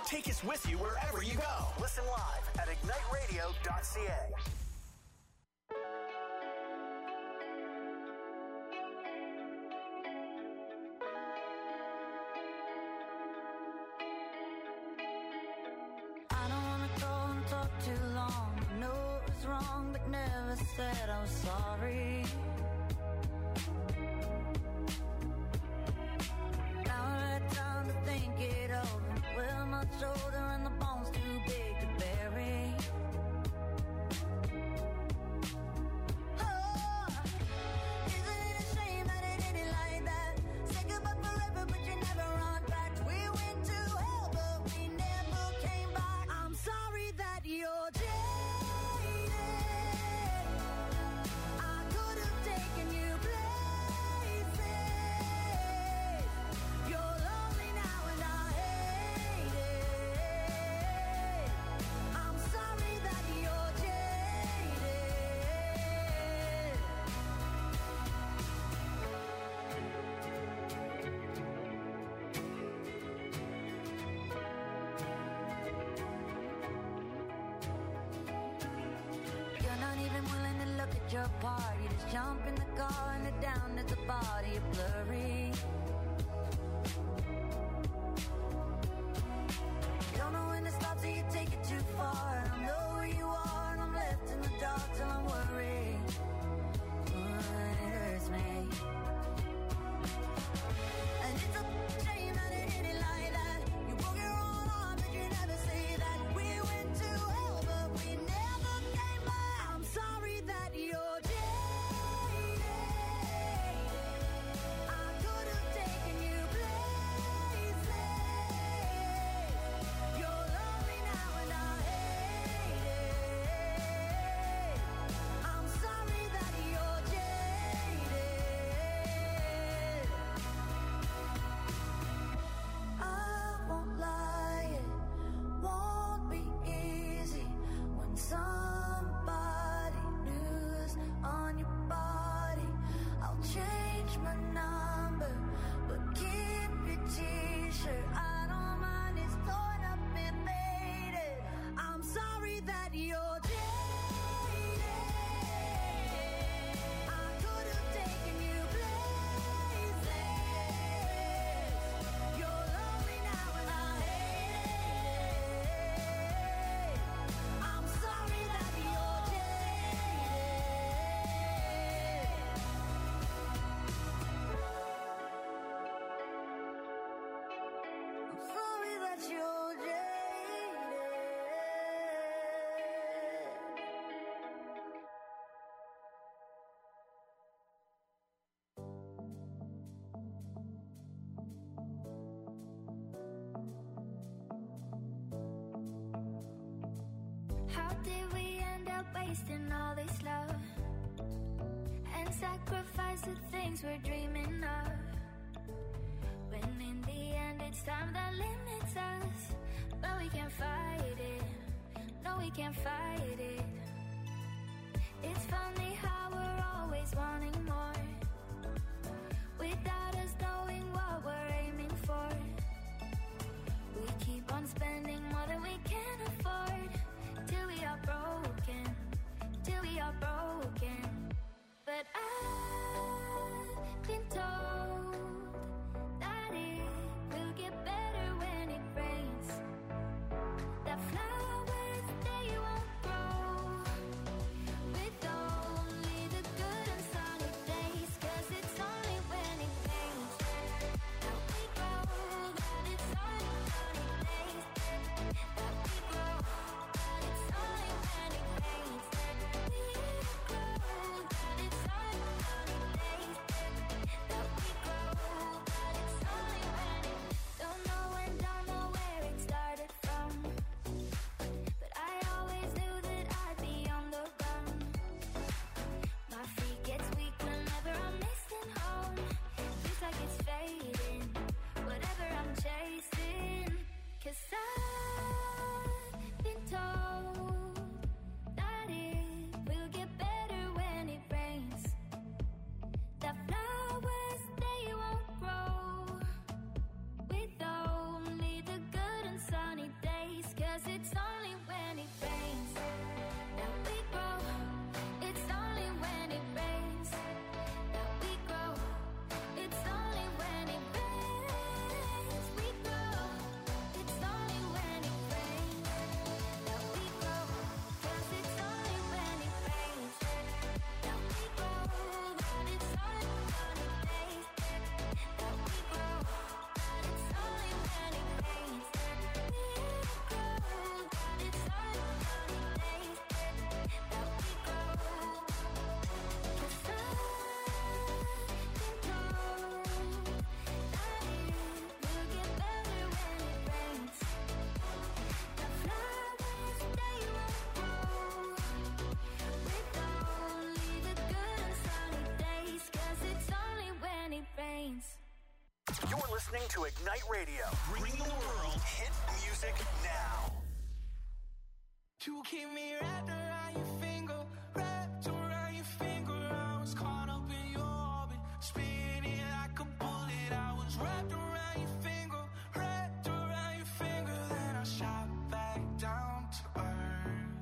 Take us with you wherever you go. Listen live at igniteradio.ca. I don't wanna go and talk too long. I know it was wrong, but never said I was sorry. Now I had time to think it over. Well, my shoulder and the bones too big to bury. Oh, isn't it a shame that it ended like that? Say goodbye forever, but you never run back. We went to hell, but we never came back. I'm sorry that you're jaded. I could have taken you places. You're lonely now and I hate it. I'm sorry that you're jaded. You're not even willing to look at your part. You just jump in the car and head down at the body of blurry. Don't know when to stop till you take it too far. I don't know where you are and I'm left in the dark till I'm worried. It hurts me. And it's a shame that it ended like that. You broke your own heart, but you never say that. We went to hell, but we never came back. I'm sorry that you're jaded. I could have taken you places. You're lonely now and I hate it. I'm sorry that you're jaded. I won't lie, it won't be easy when somebody new's on your body. I'll change my number, but keep your t-shirt. I don't mind, it's torn up and faded. I'm sorry that you're jaded. I could have taken you places. You're lonely now and I hate it. I'm sorry that you're jaded. I'm sorry that you're jaded. How did we end up wasting all this love and sacrifice the things we're dreaming of? When in the end it's time that limits us, but we can't fight it. No, we can't fight it. It's funny how we're always wanting more without us knowing what we're aiming for. We keep on spending more than we can afford till we are broken, till we are broken. But I've been told that it will get better when it rains. That flowers, they won't grow with only the good and sun listening to Ignite Radio. Bring the world hit music now. You keep me wrapped around your finger, wrapped around your finger. I was caught up in your orbit, spinning like a bullet. I was wrapped around your finger, wrapped around your finger. Then I shot back down to earth.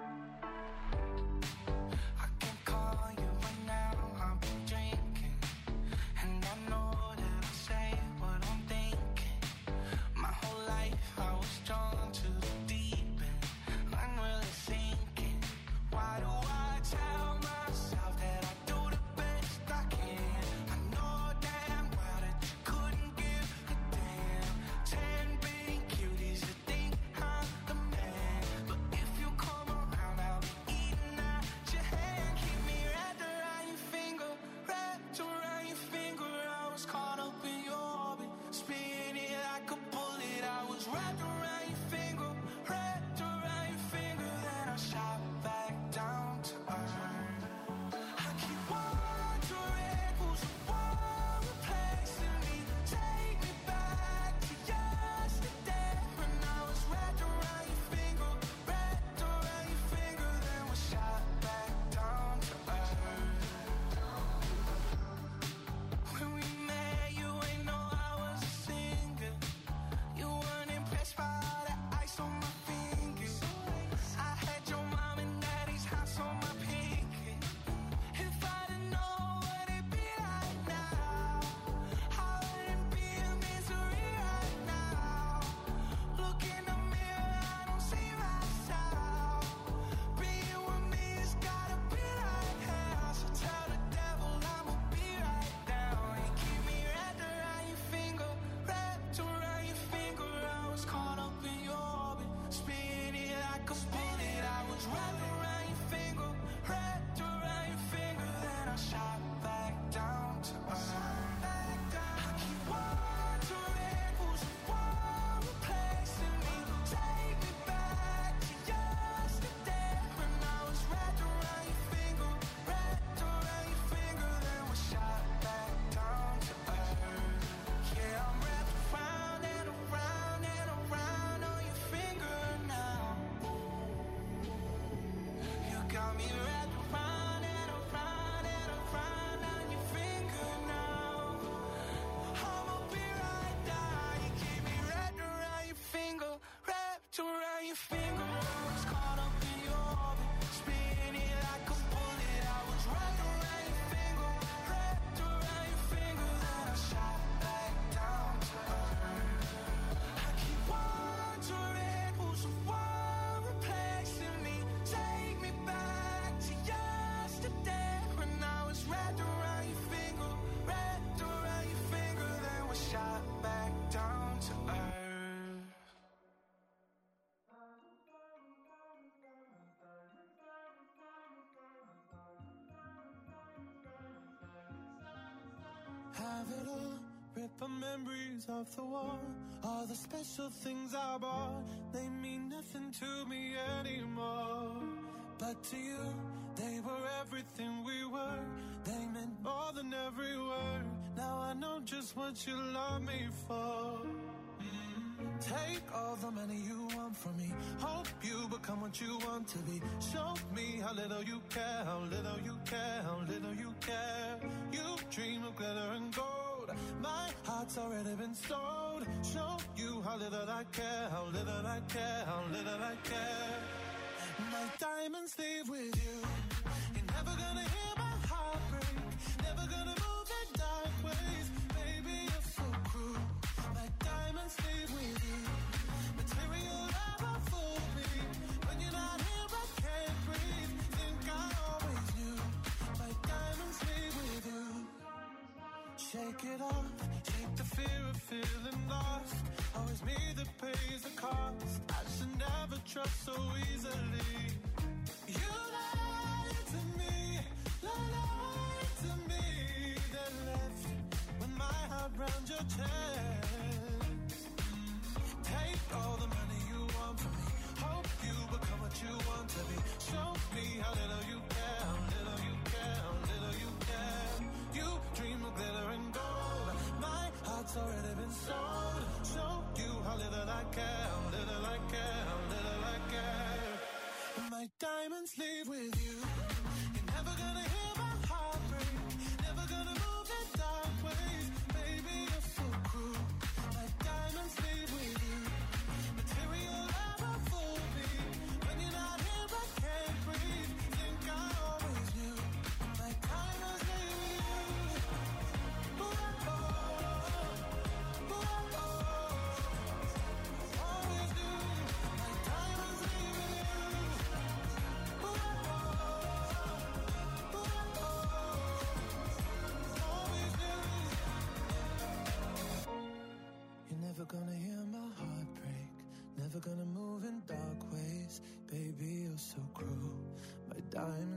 I can call you right now, I've been drinking, and I know that I say what I'm thinking. My whole life I was drawn to the deep end. I'm really thinking, why do I tell myself that I do the best I can? I know damn well that you couldn't give a damn. 10 big cuties that think I'm the man, but if you come around, I'll be eating at your hand. Keep me wrapped around your finger, wrapped around your finger. I was caught up in your orbit, spinning like a bullet. I was wrapped around your finger, wrapped around your finger. Then I shot back down to earth. I keep wondering who's the one replacing me. Take me back to yesterday when I was wrapped around your finger, wrapped around your finger. Then we shot back down to earth. When we met, you ain't know I was a singer. You weren't impressed by all the ice on my fingers. I had your mom and daddy's house on my pinky. If I didn't know what it'd be like now, I wouldn't be in misery right now. Look in the mirror, I don't see myself. Being with me has gotta be like hell. So tell the devil I'ma be right down. You keep me wrapped around your finger, wrapped around your finger. I was caught up in your orbit, spinning like a bullet. I was wrapped around your finger, wrapped around your finger. Then I shot back down to earth. I keep wondering who's the one replacing me. Take me back to yesterday when I was wrapped around your finger, wrapped around your finger. Then we shot back down to earth. Yeah, I'm wrapped around and around and around on your finger now. You got me wrapped around and around and around on your finger now. I'ma be right down. You keep me wrapped around your finger, wrapped around your finger. I was caught up in your orbit, spinning like a bullet. I was wrapped around your finger, wrapped around your finger. Then I shot back down to earth. I keep wondering who's the one replacing me. Take me back to yesterday when I was wrapped around your finger, wrapped around your finger. Then we shot back down to earth. Have it all, rip the memories of the war. All the special things I bought, they mean nothing to me anymore. But to you, they were everything we were. They meant more than every word. Now I know just what you love me for. Take all the money you want from me. Hope you become what you want to be. Show me how little you care, how little you care, how little you care. You dream of glitter and gold. My heart's already been sold. Show you how little I care, how little I care, how little I care. My diamonds leave with you. You're never gonna hear my heart break. Never gonna move in dark ways. Baby, you're so cruel. My diamonds leave with you. Material never fooled me. When you're not here, I can't breathe. Think I always knew. My diamonds leave with you. Shake it off. Shake the fear of feeling lost. Always me that pays the cost. I should never trust so easily. You lied to me, lied to me. Then left with my heart round your chest. Take all the money you want from me. Hope you become what you want to be. Show me how little you care, how little you care, how little you care. You dream of glitter and gold. My heart's already been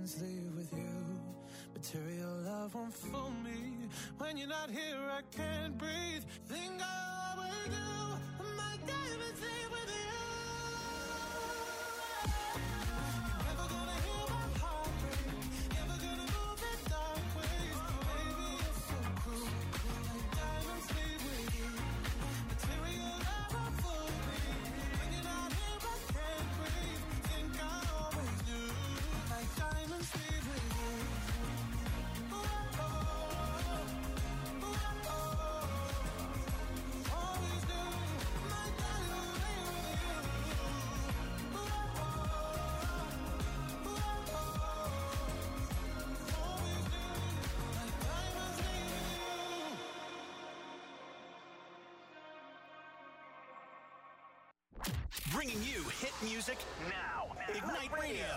diamonds leave with you. Material love won't fool me. When you're not here, I can't breathe. Think I always do. My diamonds leave with you. You're never gonna hear my heart break. Never gonna move in dark ways. Baby, you're so cool. My diamonds leave with you. Material love won't fool me. When you're not here, I can't breathe. Think I always do. My diamonds leave with you. Bringing you hit music now. Ignite Radio.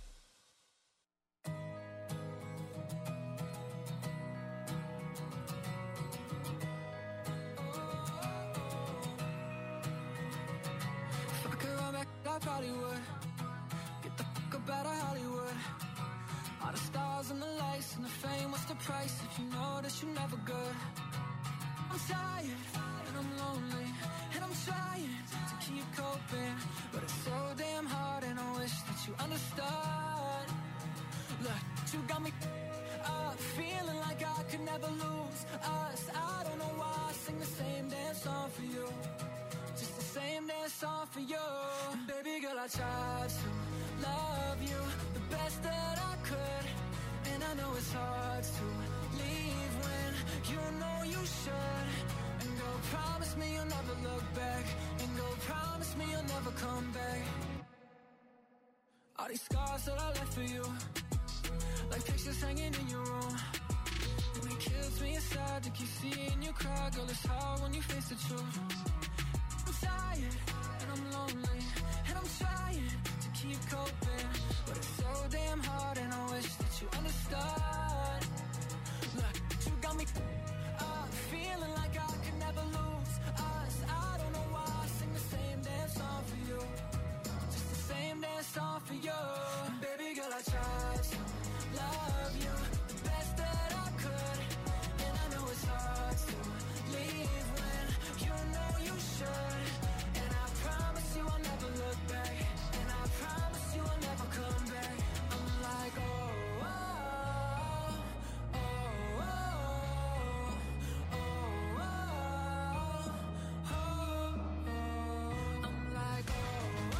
If I could run back, I probably would. Get the fuck up out of Hollywood. All the stars and the lights and the fame, what's the price if you know that you're never good? I'm tired and I'm lonely and I'm trying to keep coping, but it's so damn hard and I wish that you understood. Look, you got me up, feeling like I could never lose us. I don't know why I sing the same damn song for you, just the same damn song for you. And baby girl, I tried to love you the best that I could, and I know it's hard to leave when you know you should. And go promise me you'll never look back, and go promise me you'll never come back. All these scars that I left for you, like pictures hanging in your room, and it kills me inside to keep seeing you cry. Girl, it's hard when you face the truth. I'm tired and I'm lonely and I'm trying to keep coping, but it's so damn hard and I wish that you understood. Look, you got me up, feeling like I could never lose us. I don't know why I sing the same damn song for you, just the same damn song for you. And baby girl, I tried to love you the best that I could, and I know it's hard to leave when you know you should. And I promise you I'll never look back, and I promise you I'll never come back. I'm like, oh, oh, oh, oh, oh, oh, oh, oh. I'm like, oh,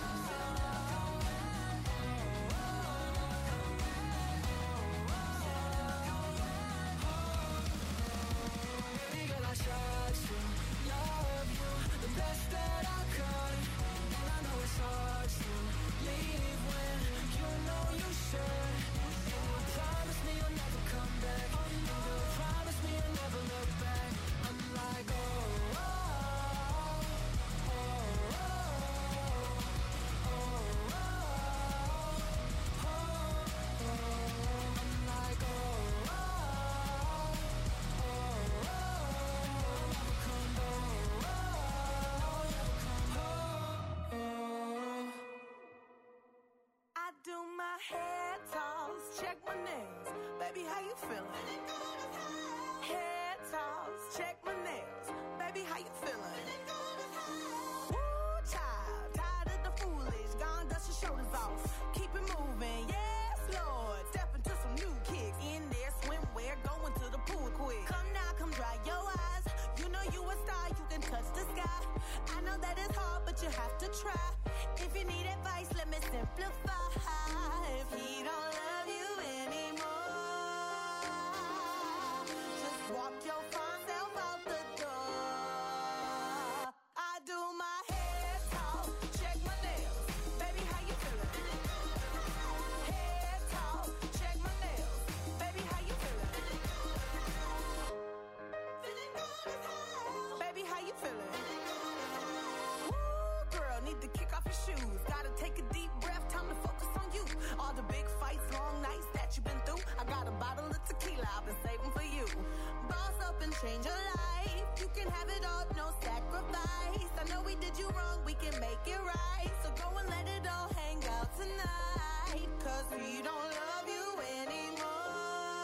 baby girl, I tried to love you the best that I could, and I know it's hard to leave when you know you should. And you promise me you'll never come back, and you promise me you'll never look back. I'm like, oh, oh, oh, oh, oh, oh, oh, oh. I'm like, oh, oh, oh, oh, never come back, oh, oh. I do my hair toss, check my nails. Baby, how you feeling? Hair toss, check my nails. Baby, how you feeling? Woo, child, tired of the foolish. Gone, dust your shoulders off. Keep it moving, yes, Lord. Step into some new kicks. In there, swimwear, going to the pool quick. Come now, come dry your eyes. You know you a star, you can touch the sky. I know that it's hard, but you have to try. If you need advice, let me simplify. If he don't love you anymore, just walk your fine self out the door. I do my hair talk, check my nails. Baby, how you feeling? Hair talk, check my nails. Baby, how you feeling? Feeling good as hell. Baby, how you feeling? Woo, girl, need to kick off your shoes. Gotta take a deep breath, time to focus on you. All the big fights, long nights that you've been through. I got a bottle of tequila I've been saving for you. Boss up and change your life. You can have it all, no sacrifice. I know we did you wrong, we can make it right. So go and let it all hang out tonight. hate, cause he don't love you anymore.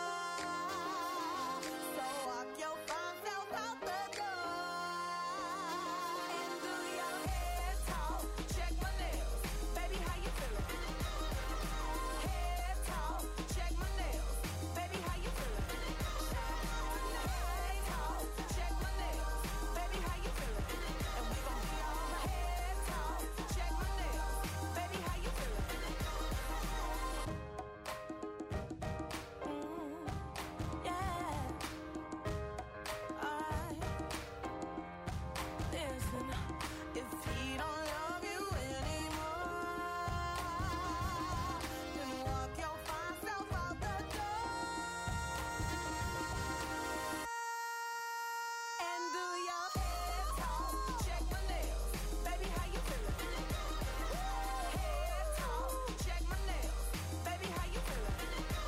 So walk your fine self out the door. And do your head talk, check my nails. Baby, how you feeling? Head talk, check my nails. Baby, how you feeling? Head talk, check my nails. Baby, how you feeling? And we gon' be all head talk, check my nails. Baby, how you feeling? Yeah. Listen, if he don't love you anymore, then walk your fine self out the door. And do your head talk, check my nails. Baby, how you feeling? Head talk, check my nails. Baby, how you feeling?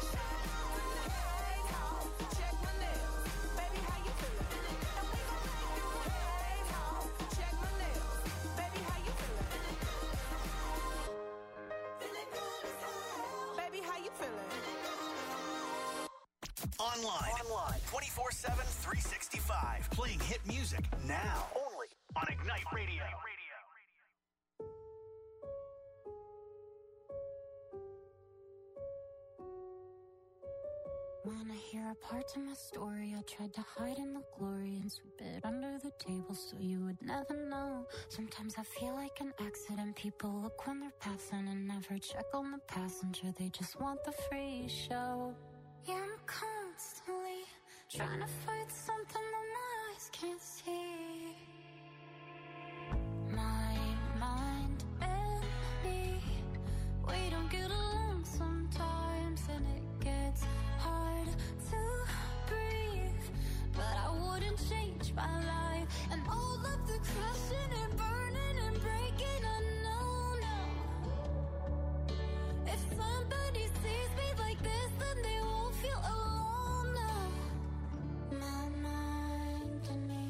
Head talk, check my nails. Baby, how you feeling? And we gon' make you head talk, check my nails. Baby, how you feeling? Feeling good as hell. Baby, how you feeling? Online 24/7, 365. Playing hit music now. Only on Ignite Radio. Wanna hear a part to my story? I tried to hide in the glory and sweep it under the table so you would never know. Sometimes I feel like an accident. People look when they're passing and never check on the passenger. They just want the free show. Yeah, I'm constantly trying to fight something that my eyes can't see. My mind and me, we don't get along sometimes, and it gets hard to breathe. But I wouldn't change my life, and all of the crashing and burning and breaking, I know now. If somebody sees me like this, then they won't feel alone now. My mind and me.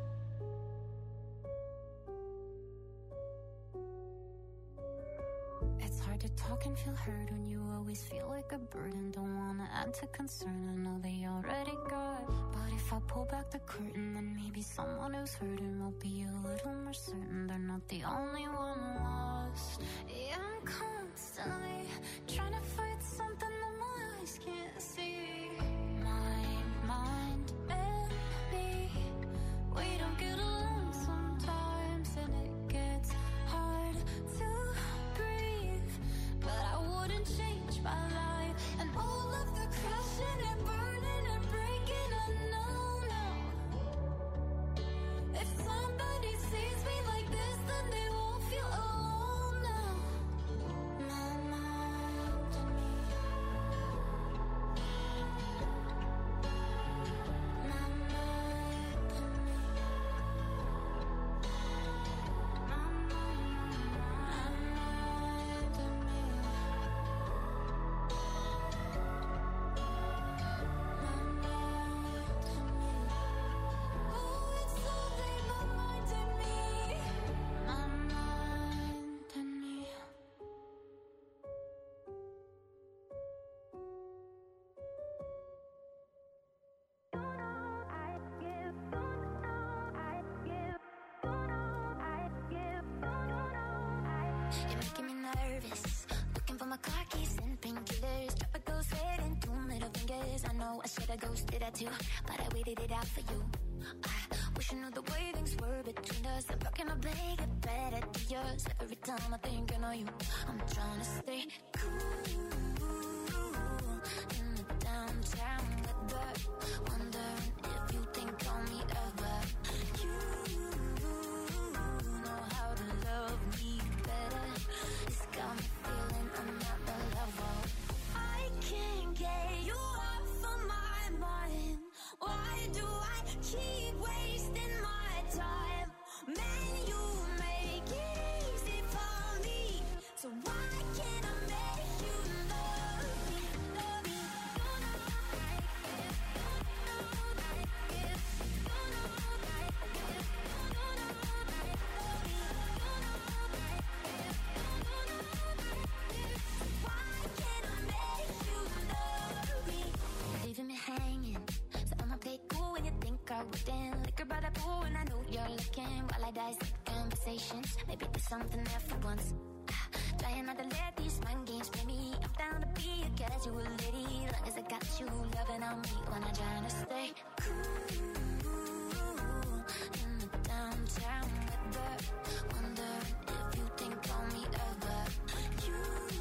It's hard to talk and feel heard when you always feel like a burden. Don't wanna add to concern, I know they already got. But if I pull back the curtain, then maybe someone who's hurting will be a little more certain they're not the only one lost. Yeah, I'm constantly trying to fight something that my eyes can't see. My mind and me, we don't get along sometimes, and it gets hard to breathe. But I wouldn't change my life, and all of the crashing and burning and breaking, I know now. If somebody sees me like this, then they won't feel alone now. My mind and me. My mind and me. My mind and me. Oh, it's only my mind and me. My mind and me. You're making me nervous. Looking for my car keys and painkillers. Drop a ghost head and 2 middle fingers. I know I should have ghosted that too, but I waited it out for you. I wish I knew the way things were between us. I'm talking to play get better to yours. Every time I think I know you, I'm trying to stay cool in the downtown weather. Wondering if you think on me ever. You know how to love me better. It's got me feeling I'm not the level. I can't get you off of my mind. Why do I keep wasting my time? Man, you make it easy for me. So why can't I make you know? like I wouldn't. Liquor by the pool and I know you're looking. While I dissect conversations, maybe there's something there for once. Trying not to let these mind games play me. I'm down to be a casual lady, long as I got you loving on me when I'm trying to stay cool in the downtown weather. Wondering if you think about me ever. You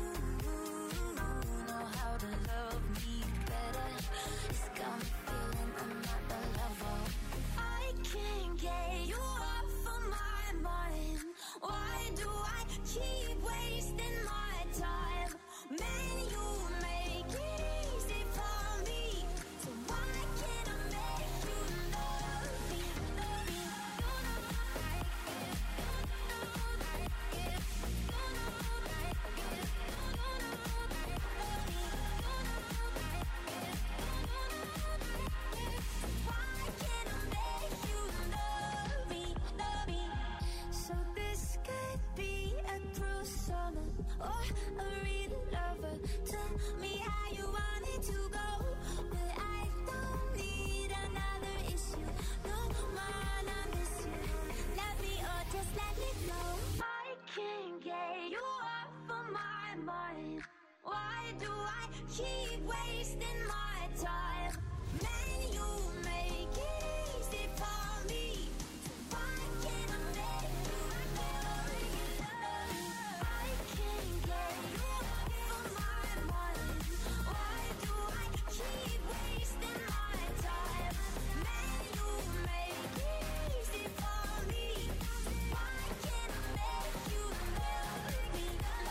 know how to love me better. It's got me feeling I'm not the lover. I can't get you off of my mind. Why do I keep wasting my time? Man, you make it easy for me. So why can't I make you love me? Love me. You know I like it. You know I like it. You know I like it. You know I like it. Love me. You know I like it. You know I like it. So why can't I make you love me? Love me. So this could be a cruel summer or a real lover. Tell me how you want it to go, but I don't need another issue. No man, I miss you. Love me or just let me go. I can't get you off of my mind. Why do I keep wasting my time? Man, you make it easy for me. So why can't I make you love me? I can't get you off of my mind. Why do I keep wasting my time? Man, you make it easy for me. Why can't I make you love me?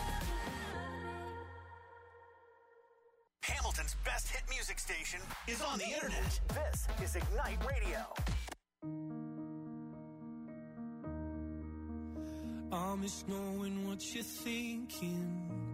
Hamilton's best hit music station is on the internet. This is Ignite Radio. I miss knowing what you're thinking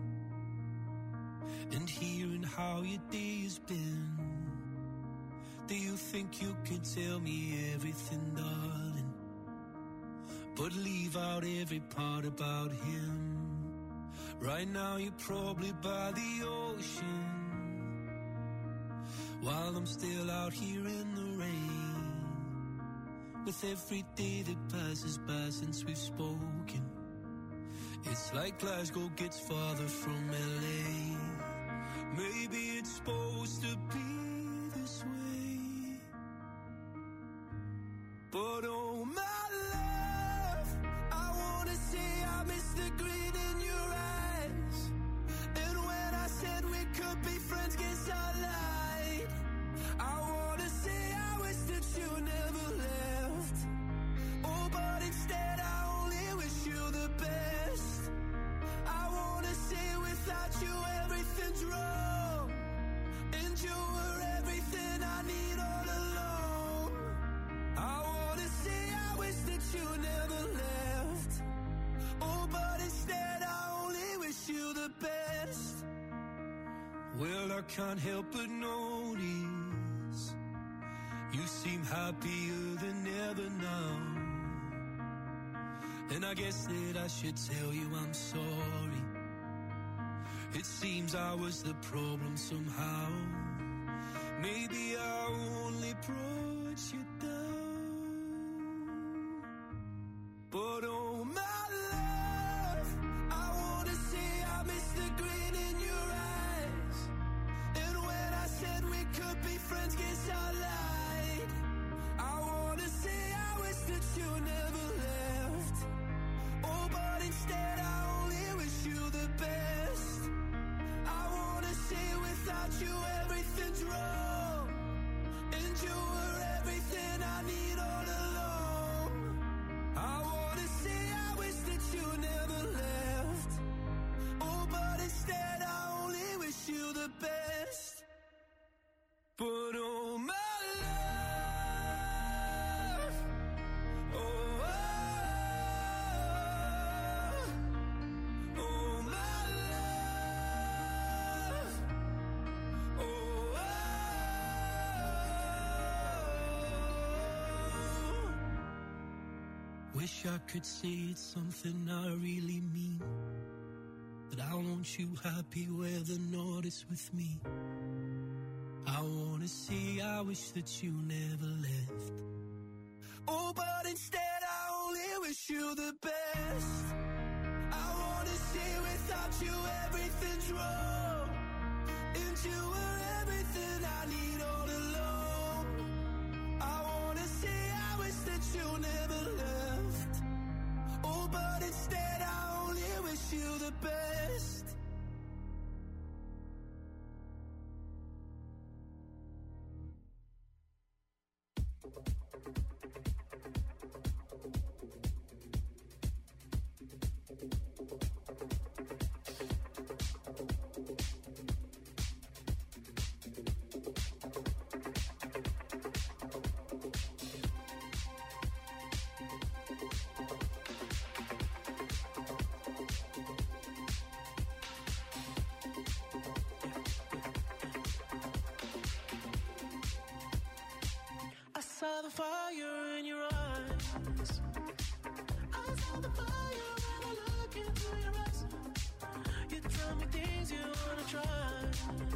and hearing how your day's been. Do you think you can tell me everything, darling, but leave out every part about him? Right now you're probably by the ocean, while I'm still out here in the rain. With every day that passes by since we've spoken, it's like Glasgow gets farther from LA. Maybe it's supposed to be this way, but oh my love, I wanna say I miss the grin in your eyes. And when I said we could be friends, guess I lied. I wanna say I wish that you never left. Oh, but instead I only wish you the best. I wanna say without you everything's wrong, and you were everything I need all along. I wanna say I wish that you never left. Oh, but instead I only wish you the best. Well, I can't help but notice you seem happier than ever now. And I guess that I should tell you I'm sorry. It seems I was the problem somehow. Maybe I only brought you down. But oh my love, I wanna say I miss the grin in your eyes. And when I said we could be friends, guess I lied. I wanna say I wish that you never left. Oh, but instead I only wish you the best. I wanna say without you everything's wrong, and you were everything I need all along. I wanna say I wish that you never left. Oh, but instead I only wish you the best. But oh my love, oh, oh my love, oh, wish I could say it's something I really mean, that I want you happy where the north is with me. I wanna say I wish that you never left. Oh, but instead I only wish you the best. I wanna say without you everything's wrong, and you were everything I need all along. I wanna say I wish that you never left. Oh, but instead I only wish you the best. I saw the fire in your eyes. I saw the fire when I look into your eyes. You tell me things you wanna try.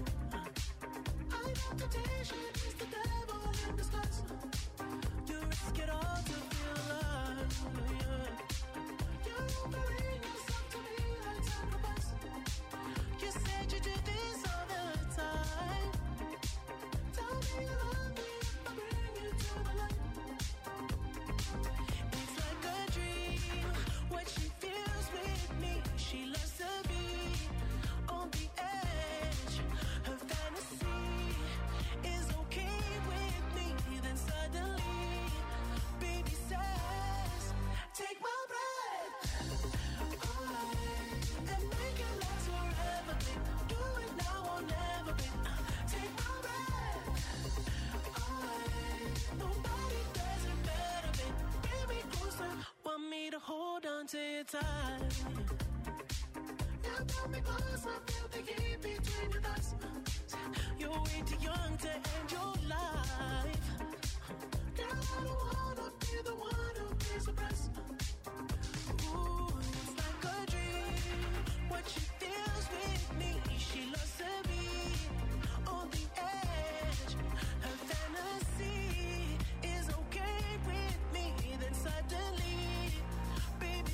I know temptation is the devil in disguise. You risk it all to feel alive. Yeah. You're offering yourself to me like sacrifice. You said you do this all the time. Tell me you love me if I bring you to the light. It's like a dream what she feels with me. She loves to be on the edge. Her fantasy is okay with me. Then suddenly, baby says, take my breath away and make it last forever, babe. Do it now or never, babe. Take my breath away. Nobody does it better, babe. Bring me closer. Want me to hold on to your tight. You got me close, I feel the heat between your thighs. You're way too young to end your life. Girl, I don't wanna be the one who pays the price. Ooh, it's like a dream what she feels with me. She loves to be on the edge. Her fantasy is okay with me. Then suddenly, baby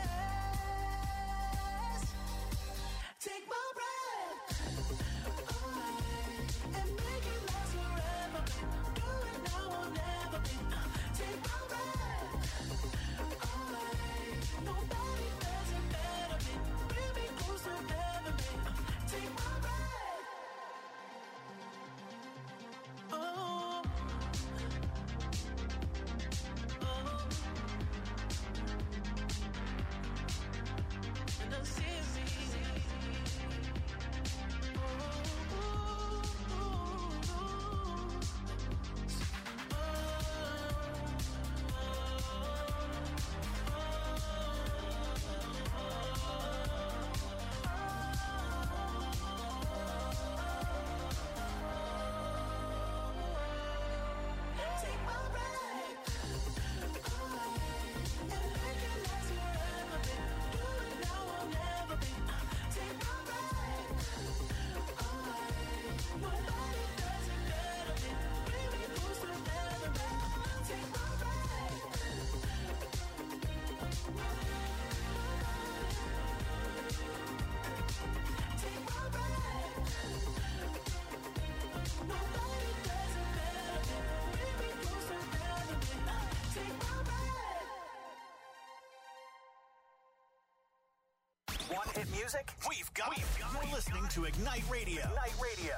says, take my breath away and make it last forever, babe. Do it now or never, babe. Take my breath away. Nobody does it better, babe. Bring me closer, never, babe. Take my breath. Oh, and I'm serious. Take my breath away and make it last forever, babe. Do it now or never, babe. Take my breath away. Nobody does it better, babe. Bring me closer, never, babe. Take my breath. Take my breath. Nobody does it better, babe. Bring me closer, never, babe. Take my breath. Want hit music? We've got it. You're listening to Ignite Radio. Ignite Radio.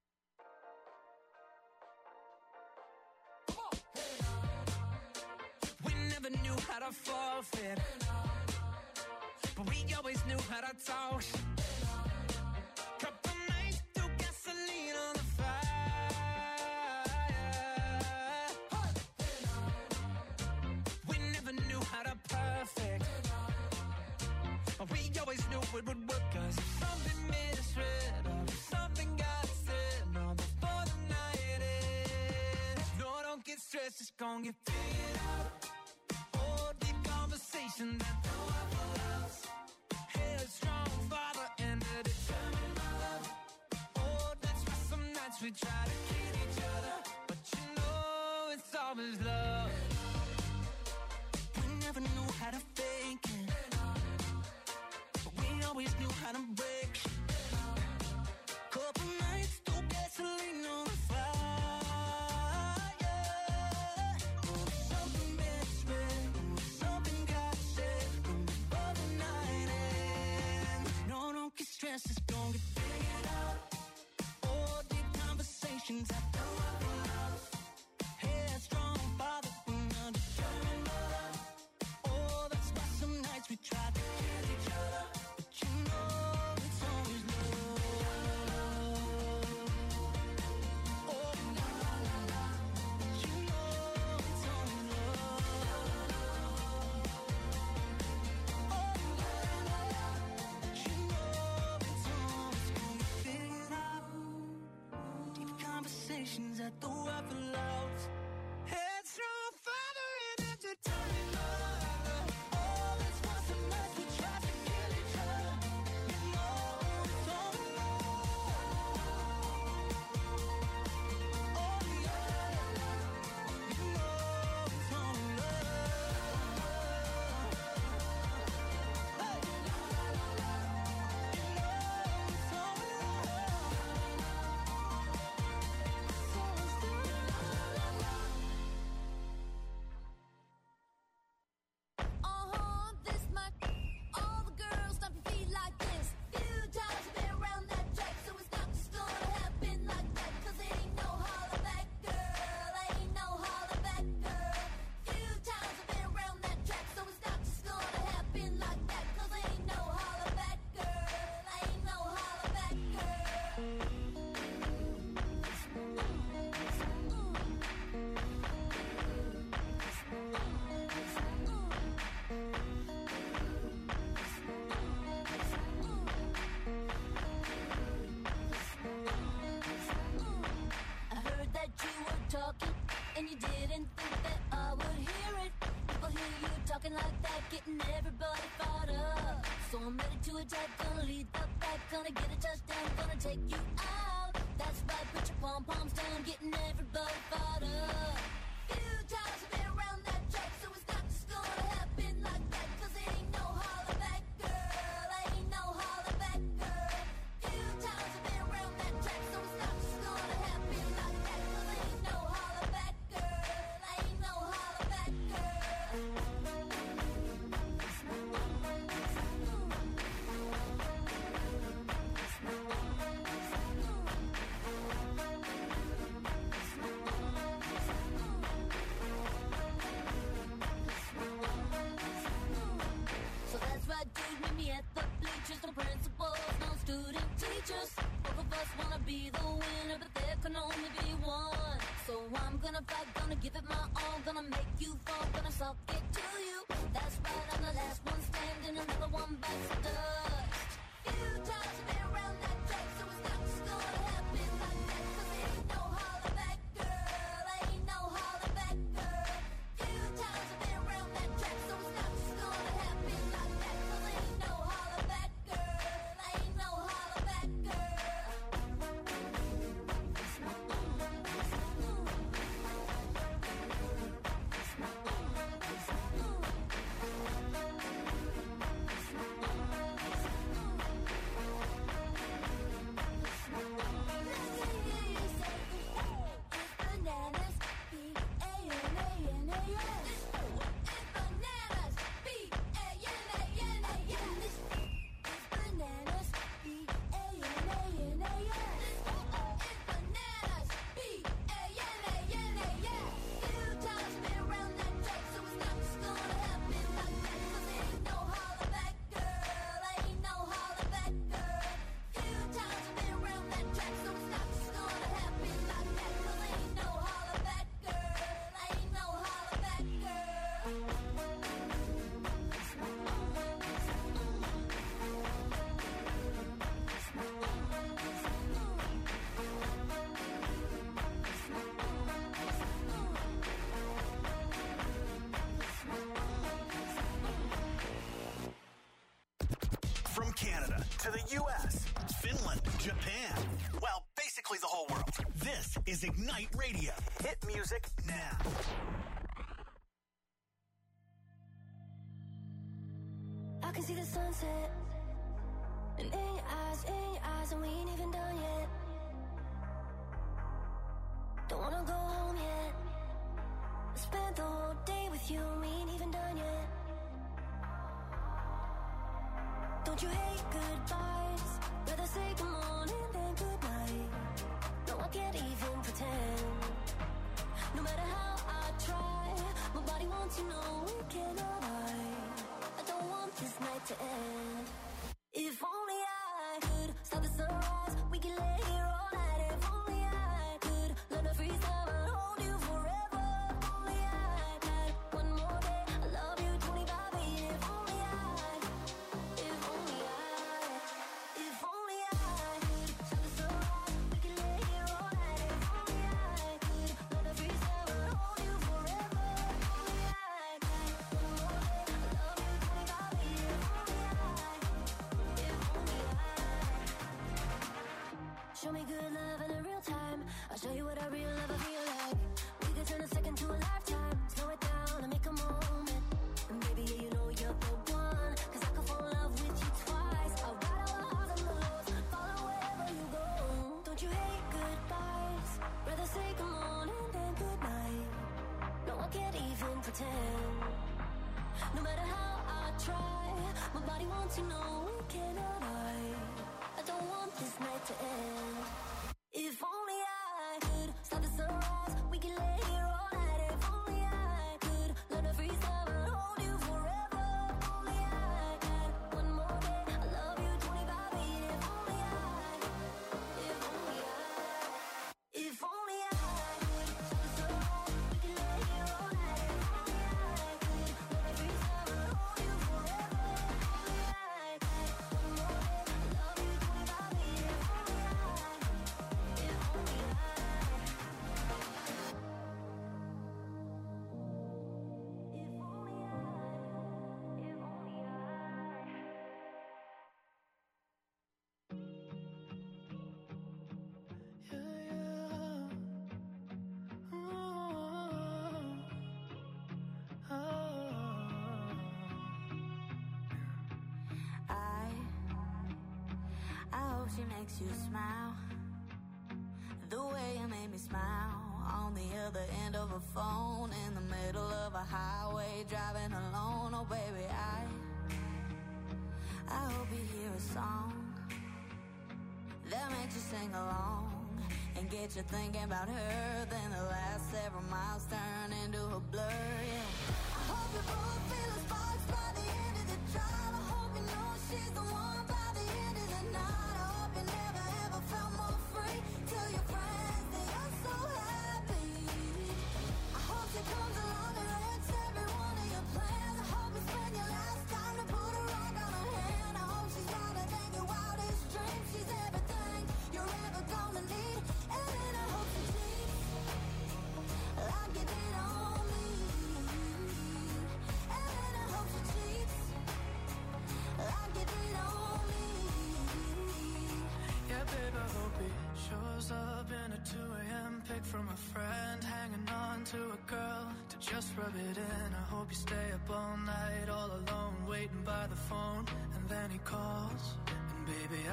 We never knew how to forfeit, but we always knew how to talk. Couple nights threw gasoline on the fire. We never knew how to perfect, but we always knew it would work. 'Cause if something made us red, or if something got said, no, before the night ends. No, don't get stressed, just gon' get figured out. Oh, deep conversation that throw up for us. Headstrong father and a determined mother. Oh, that's why some nights we try to kill each other, but you know it's always love. had a thinking, but we always knew how to break shit. Couple nights, threw gasoline on the fire. Something misread, something got said before the night ends. No, don't get stressed, just don't get figured out. All deep conversations at the house. Headstrong father, undetermined mother. Oh, that's why some nights we tried to kill each other. But you know it's always love. Oh, la la la la. But you know it's always love. Oh, la la la la. But you know it's always gonna get figured out. Deep conversations at the Waffle House. Headstrong father and entertaining mother. Oh, that's why some nights we tried to kill each other. You know it's all love. Oh, yeah. You know it's all love. Hey. You know it's all This might all the girls stomp your feet like this. Few times you've been around that track, so it's not just gonna happen like that. 'Cause it ain't no holler back, girl. Ain't no holler back, girl. Few times you've been around that track, so it's not just gonna happen like that. 'Cause it ain't no holler back, girl. Ain't no holler back, I heard that you were talking, and you didn't think that I would hear it. People hear you talking like that, getting everybody fired up. So I'm ready to attack, gonna lead the pack, gonna get a touchdown, gonna take you out. That's right, put your pom-poms down, getting everybody fired up. Few times you've been around that track, so it's not just gonna happen like that. 'Cause it ain't no holler back, girl. Ain't no holler back, girl. Few times you've been around that track, so it's not just gonna happen like that. 'Cause it ain't no holler back, girl. Ain't no holler back, So that's right, dude, meet me at the bleachers. No principals, no student teachers. Both of us wanna be the winner, but there can only be one. So I'm gonna fight, gonna give it my all, gonna make you fall, gonna suck it to you. That's right, I'm the last one standing, another one bites the dust. Few times you've been around that track, so it's not just gonna happen like that. 'Cause it ain't no holler back, girl. Ain't no holler back, girl. Few times you've been around that track, so it's not just gonna happen like that. 'Cause it ain't no holler back, girl. Ain't no holler back, girl. Canada to the U.S., Finland, Japan. Well, basically the whole world. This is Ignite Radio. Hit music now. can see the sunset. And in your eyes, and we ain't even done yet. Don't wanna go home yet. I spent the whole day with you, and we ain't even done yet. Don't you hate goodbyes? Rather say good morning than good night. No, I can't even pretend. No matter how I try, my body wants to know we cannot hide. I don't want this night to end. If only I could stop the sunrise, we can lay here all night. If only I could learn to freeze time and hold you forever. If only I had one more day, I love you 25 years. If only I could stop the sunrise, we can lay here all night. If only I could learn to freeze time and hold you forever. If only I had one more day, I love you 25 years. Show me good love in a real time. I'll show you what a real love I feel like. We could turn a second to a lifetime. Slow it down and make a moment. And baby, yeah, you know you're the one. Cause I could fall in love with you twice. I'll ride all the highs and the lows, follow wherever you go. Don't you hate goodbyes? Rather say good morning than good night. No, I can't even pretend. No matter how I try, my body wants to know we cannot hide. I don't want this night to end. If only I could stop the sunrise, we can lay here all night. If only I could learn to freeze time and hold you forever. If only I had one more day, I love you 25 years. If only I could stop the sunrise, we can lay here all night. If only I could learn to freeze time and hold you forever. If only I had one more day, I love you 25 years. If only I I hope she makes you smile the way you made me smile on the other end of a phone in the middle of a highway driving alone. Oh baby, I hope you hear a song that makes you sing along and get you thinking about her. Then the last several miles turn into a blur. Yeah. I hope you both feel the sparks by the end of the drive. I hope you know she's the one by the end of the night. I hope you never ever felt more free. Tell your friends that you're so happy. I hope she comes along and wrecks every one of your plans. I hope you spend your last time to put a rock on her hand. I hope she's wilder than your wildest dreams. She's everything you're ever gonna need. And then I hope she cheats like you did on me. And then I hope she cheats like you did on me. Yeah, babe, I hope he shows up in a 2 a.m. pic from a friend, hanging on to a girl to just rub it in. I hope you stay up all night, all alone, waiting by the phone, and then he calls. And baby,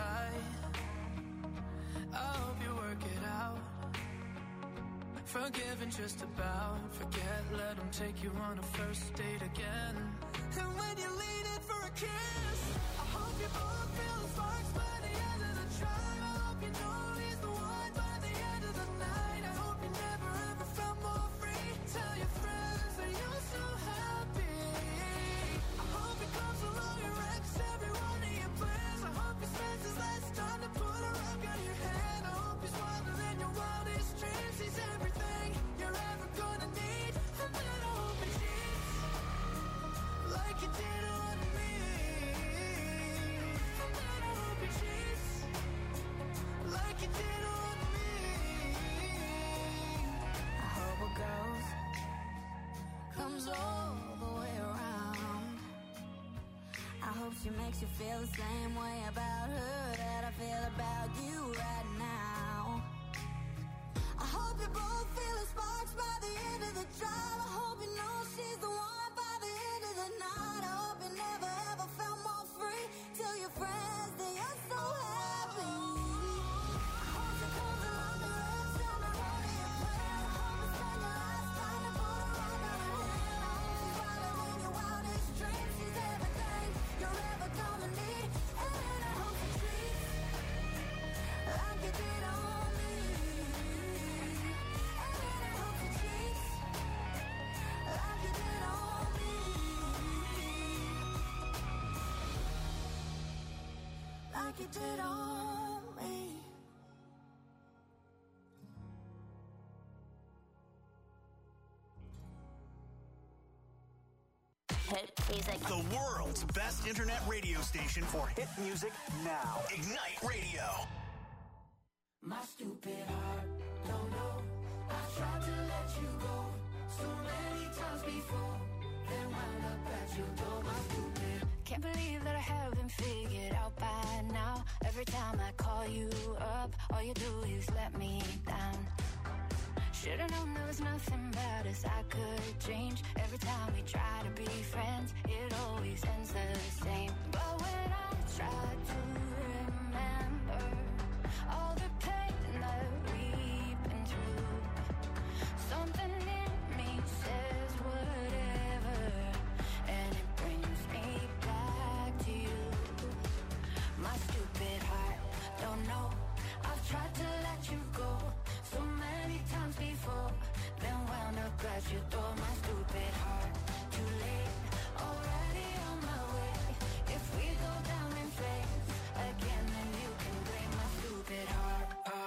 I hope you work it out. Forgiving just about, forget, let him take you on a first date again. And when you lean in for a kiss, I hope you both feel the sparks by the end of the drive. I hope you know he's the one by the end of the night. I hope you never ever felt more free. Tell your friends that you're so happy. I hope he comes along and wrecks every one of your plans. I hope he spends his last time to put a rock on your hand. I hope he's wilder than your wildest dreams. He's everything you're ever gonna need. And then I hope he cheats like you did on me. And then I hope he cheats like you did on me. I hope a ghost comes all the way around. I hope she makes you feel the same way about her that I feel about you right now. I hope you both feel the sparks by the end of the drive. I hope you know she's the one by the end of the night. I hope you never ever felt more did on me. Hit music. The world's best internet radio station for hit music now. Ignite Radio. My stupid heart, don't know. I tried to let you go so many times before. Then wound up at your door, my stupid. Can't believe that I haven't figured out by now. Every time I call you up, all you do is let me down. Should've known there was nothing bad as I could change. Every time we try to be friends, it always ends the same. But when I try to remember all the pain that we've been through, something in me says whatever, and it brings me back to you. My stupid heart, don't know. I've tried to let you go so many times before, then wound up at your door. My stupid heart, too late, already on my way. If we go down in flames again, then you can blame my stupid heart.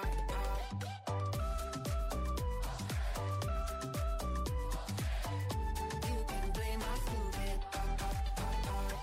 You can blame my stupid heart.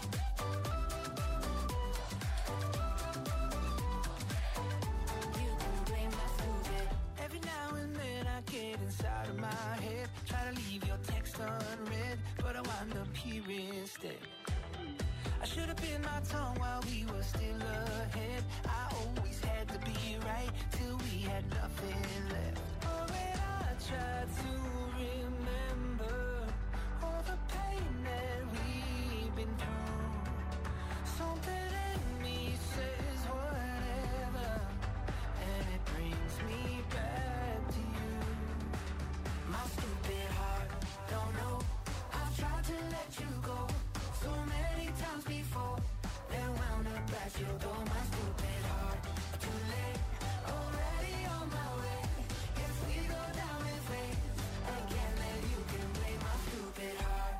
You can blame my stupid. Every now and then I get inside of my head, try to leave your text unread, but I wind up here instead. I should have bit my tongue while we were still ahead. I always had to be right till we had nothing left. Oh, when I tried to remember all the pain that we've been through, something in me says whatever, and it brings me back to you. My stupid heart, don't know. I've tried to let you go so many times before, then wound up at your door. My stupid heart, too late, already on my way. If we go down in flames again, then you can blame my stupid heart.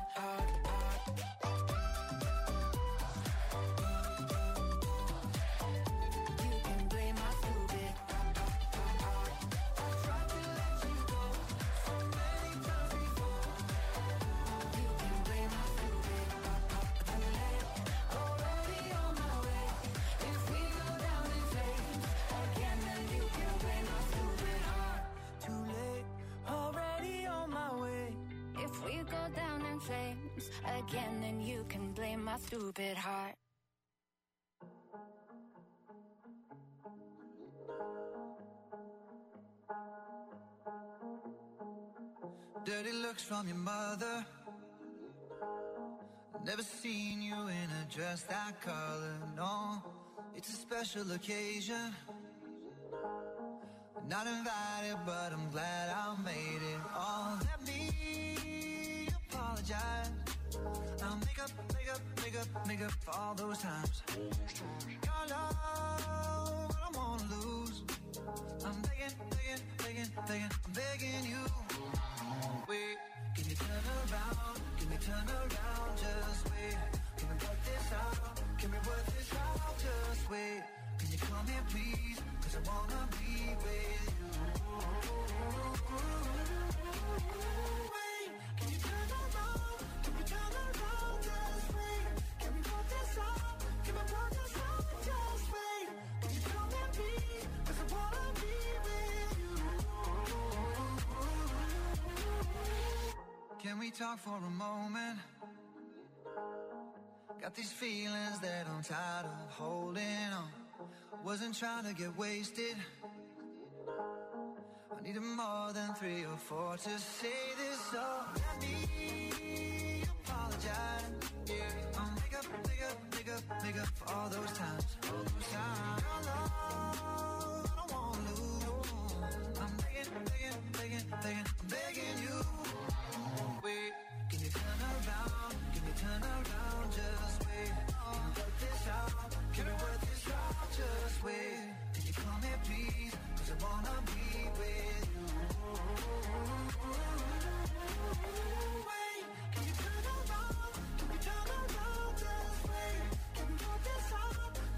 You can blame my stupid heart. I tried to let you go so many times before. You can blame my stupid heart. Too late, already on my way. If we go down in flames again, then you can blame my stupid heart. Too late, already on my way. If we go down in flames again, then you can blame my stupid heart. Dirty looks from your mother. Never seen you in a dress that color, no. It's a special occasion. Not invited, but I'm glad I made it. Oh, let me apologize. I'll make up for all those times. Your love, I don't wanna lose. I'm begging, I'm begging you. Wait, can you turn around? Can we turn around? Just wait. Can we work this out? Can we work this out? Just wait. Can you come here, please? 'Cause I wanna be with you. Wait, can you turn around? Can we turn around? Just wait. Can we work this out? Can we work this out? Just wait. Can you come here, please? 'Cause I wanna be with you. Can we talk for a moment? Got these feelings that I'm tired of holding on. Wasn't trying to get wasted. I needed more than 3 or 4 to say this, so let me apologize. Yeah, I'll make up for all those times. Your love, I don't wanna lose. I'm begging you. Wait, can you turn around? Can you turn around? Just wait. Can we work this out? Can we work this out? Just wait. Can you come here, please? 'Cause I wanna be with you. Wait, can you turn around? Can we turn around? Just wait. Can we work this out?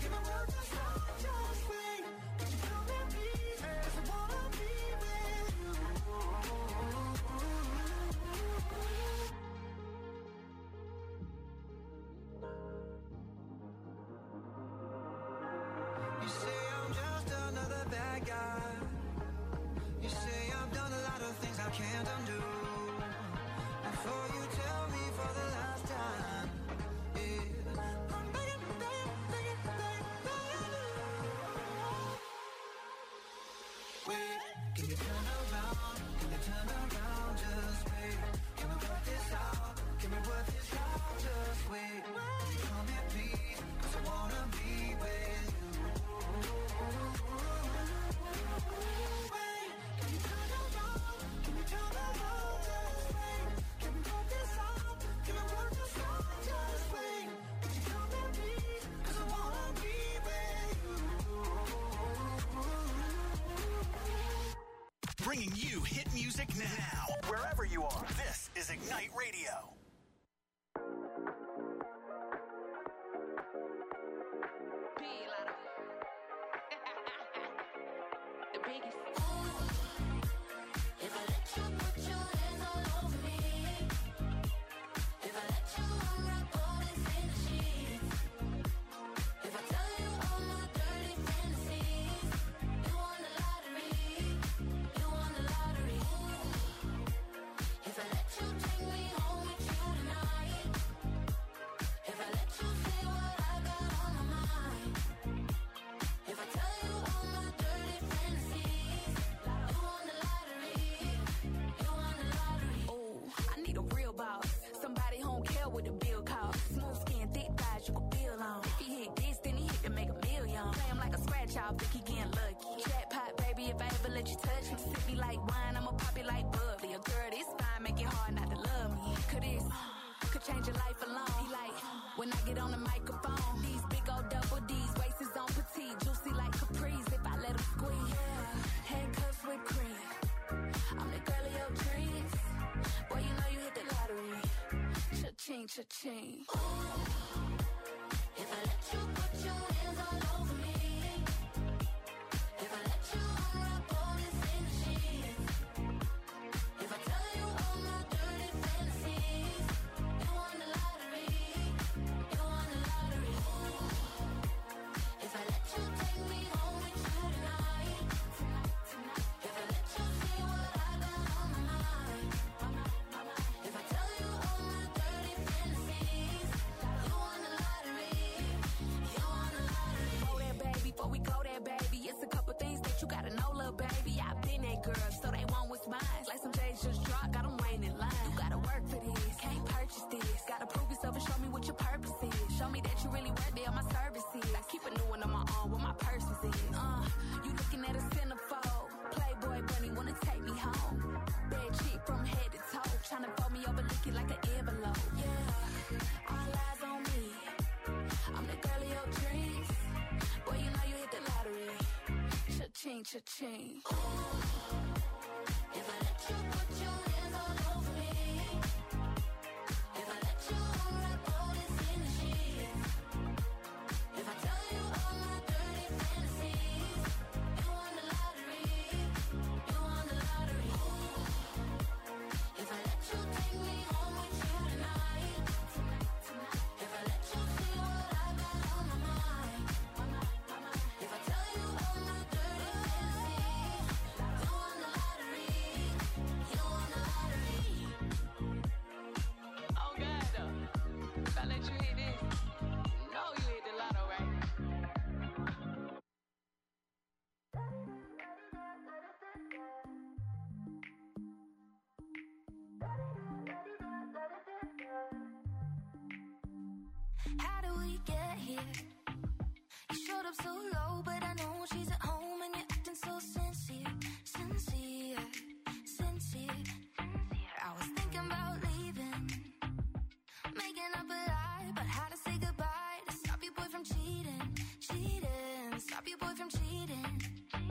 music now. Wherever you are, this is Ignite Radio. Y'all think he getting lucky. Jackpot, baby, if I ever let you touch me. Sip me like wine, I'ma pop it like bubbly. A girl this fine, make it hard not to love me. Cause this could change your life alone. He like, when I get on the microphone, these big old double D's, waist is on petite, juicy like Caprice. If I let him squeeze, yeah, handcuffs with cream. I'm the girl of your dreams. Boy, you know you hit the lottery. Cha-ching, cha-ching. Ooh, if I let you put your hands all over me. Cha-ching. If I let you put your hands all over me, if I let you unwrap all this in the sheets, if I tell you all my dirty fantasies, you won the lottery, you won the lottery. If I let you take me home with you tonight, if I let you see what I got on my mind, if I tell you all my dirty how do we get here? You showed up so low, but I know she's at home and you're acting so sincere, sincere, sincere. I was thinking about leaving, making up a lie about how to say goodbye, to stop your boy from cheating, cheating, stop your boy from cheating.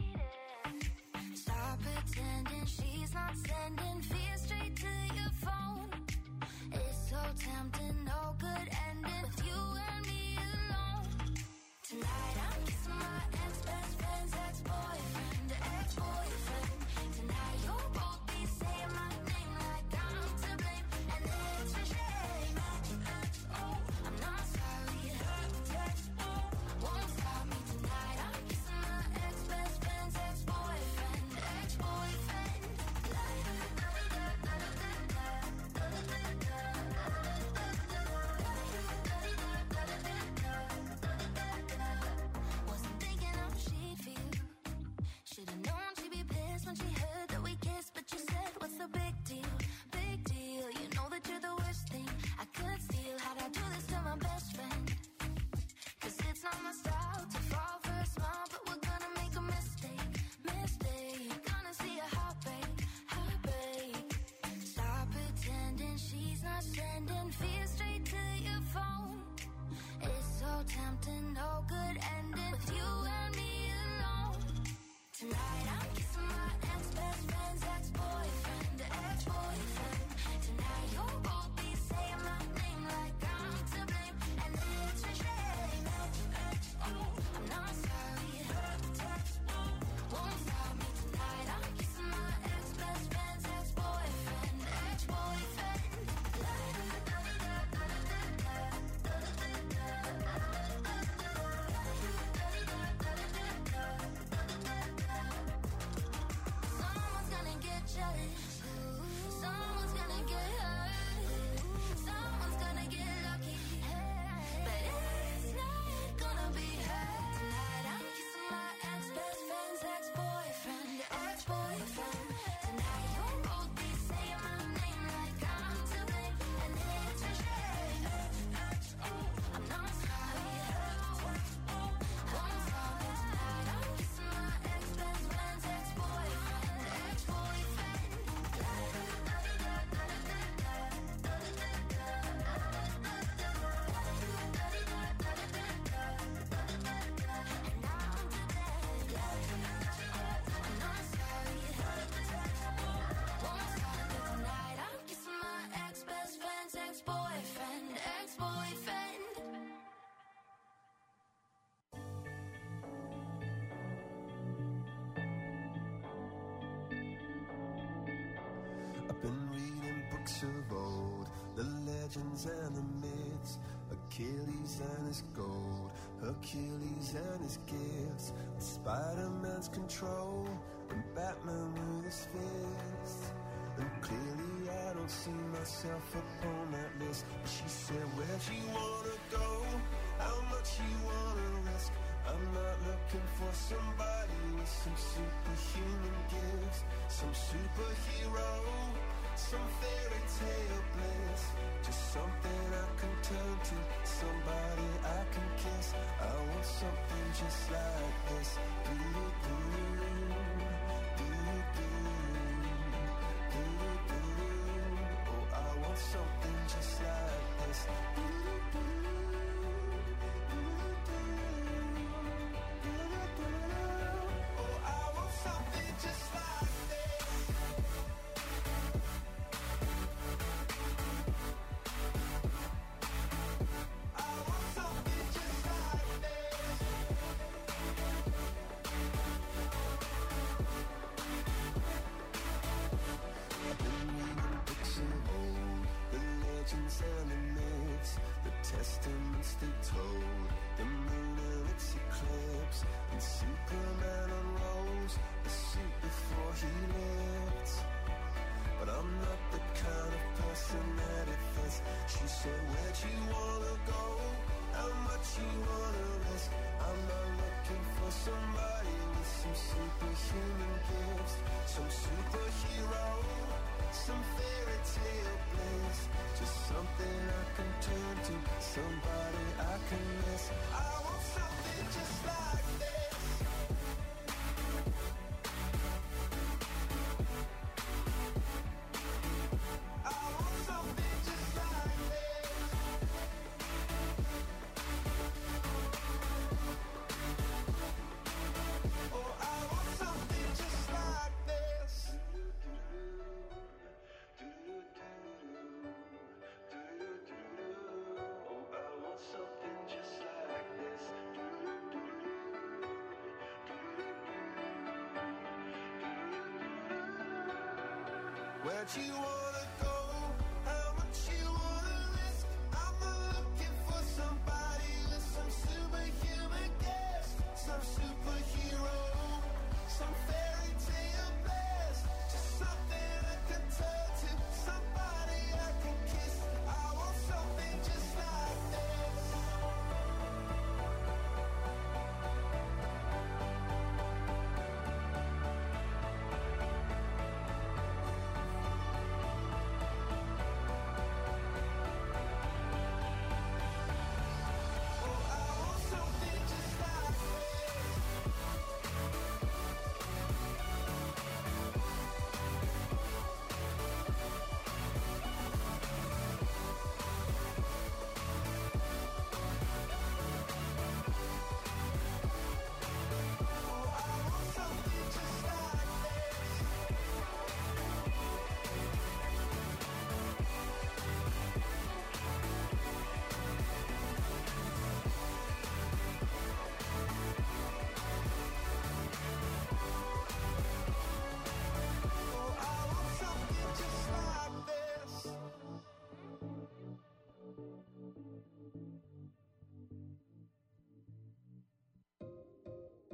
Stop pretending she's not sending fear straight to your phone. It's so tempting, no good ending with you and me alone. Tonight I'm kissing my ex-best friend's ex-boyfriend, ex-boyfriend. Tonight you'll both be saying my name like I'm to blame, and it's a shame. Oh, I'm not sorry. Won't stop me tonight. I'm kissing my ex-best friend's ex-boyfriend, ex-boyfriend. Wasn't thinking how she'd feel. Should've known she'd be pissed when she heard that we kissed, but you said, what's the big deal? Big deal. You know that you're the worst thing I could steal. How'd I do this to my best friend? Cause it's not my style to fall for a smile, but we're gonna make a mistake, mistake. Gonna see a heartbreak, heartbreak. Stop pretending she's not sending fear straight to your phone. It's so tempting, no good ending with you and me alone. Tonight I'm kissing my ex-best friend's ex-boyfriend, books of old, the legends and the myths, Achilles and his gold, Hercules and his gifts, Spider-Man's control, and Batman with his fists. And clearly I don't see myself upon that list. But she said, where'd you wanna go? How much you wanna risk? I'm not looking for somebody with some superhuman gifts, some superhero, some fairy tale bliss. Just something I can turn to, somebody I can kiss. I want something just like this. Oh, I want something just like this. And the myths, the testaments they told, the moon and its eclipse, and Superman unrolls the suit before he lived. But I'm not the kind of person that it fits. She said, where'd you wanna go? How much you wanna risk? I'm not looking for somebody with some superhuman gifts, some superhero, some fairy tale bliss. Just something I can turn to, somebody I can miss. I want something just like this. I want something just like this. Oh, I want something just like this. Where'd you wanna go? How much you wanna risk? I'm not looking for somebody with some superhuman gifts, some superhero, some fairy tale bliss. Just something I can turn to, somebody I can kiss. I want something just like this.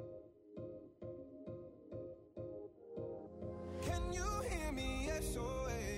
Can you hear me? SOS.